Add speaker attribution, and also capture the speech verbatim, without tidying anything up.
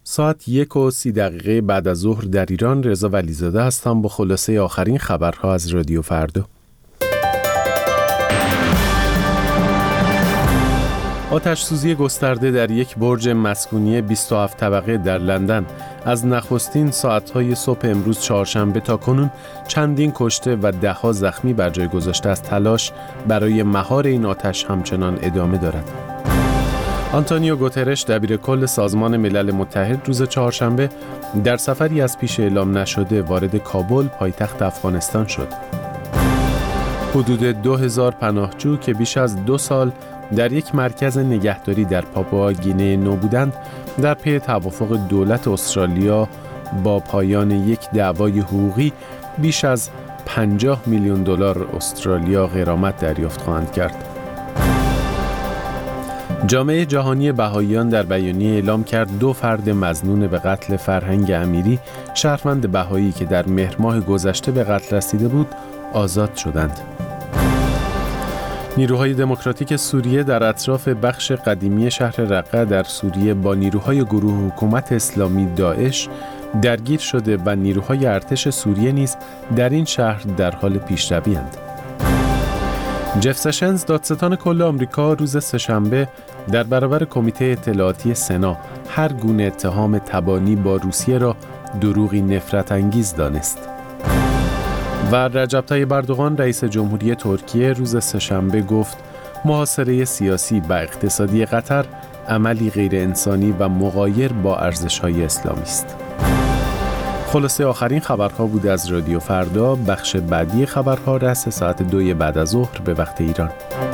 Speaker 1: ساعت یک و سی دقیقه بعد از ظهر در ایران. رضا ولیزاده هستم با خلاصه آخرین خبرها از رادیو فردا. آتش سوزی گسترده در یک برج مسکونی بیست و هفت طبقه در لندن از نخستین ساعتهای صبح امروز چهارشنبه تا کنون چندین کشته و ده‌ها زخمی بر جای گذاشته از تلاش برای مهار این آتش همچنان ادامه دارد. آنتونیو گوترش دبیرکل سازمان ملل متحد روز چهارشنبه در سفری از پیش اعلام نشده وارد کابل پایتخت افغانستان شد. حدود دو هزار پناهجو که بیش از دو سال در یک مرکز نگهداری در پاپوا گینه نو بودند، در پی توافق دولت استرالیا با پایان یک دعوای حقوقی بیش از پنجاه میلیون دلار استرالیا غرامت دریافت خواهند کرد. جامعه جهانی بهائیان در بیانیه اعلام کرد دو فرد مظنون به قتل فرهنگ امیری، شهروند بهایی که در مهر ماه گذشته به قتل رسیده بود، آزاد شدند. نیروهای دموکراتیک سوریه در اطراف بخش قدیمی شهر رقه در سوریه با نیروهای گروه حکومت اسلامی داعش درگیر شده و نیروهای ارتش سوریه نیز در این شهر در حال پیشروی‌اند. جف سشنز دادستان کل آمریکا روز سه‌شنبه در برابر کمیته اطلاعاتی سنا هر گونه اتهام تبانی با روسیه را دروغی نفرت انگیز دانست. و رجب طیب اردوغان رئیس جمهوری ترکیه روز سه‌شنبه گفت محاصره سیاسی و اقتصادی قطر عملی غیر انسانی و مغایر با ارزش‌های اسلامی است. خلاصه آخرین خبرها بود از رادیو فردا. بخش بعدی خبرها رأس ساعت دوی بعد از ظهر به وقت ایران.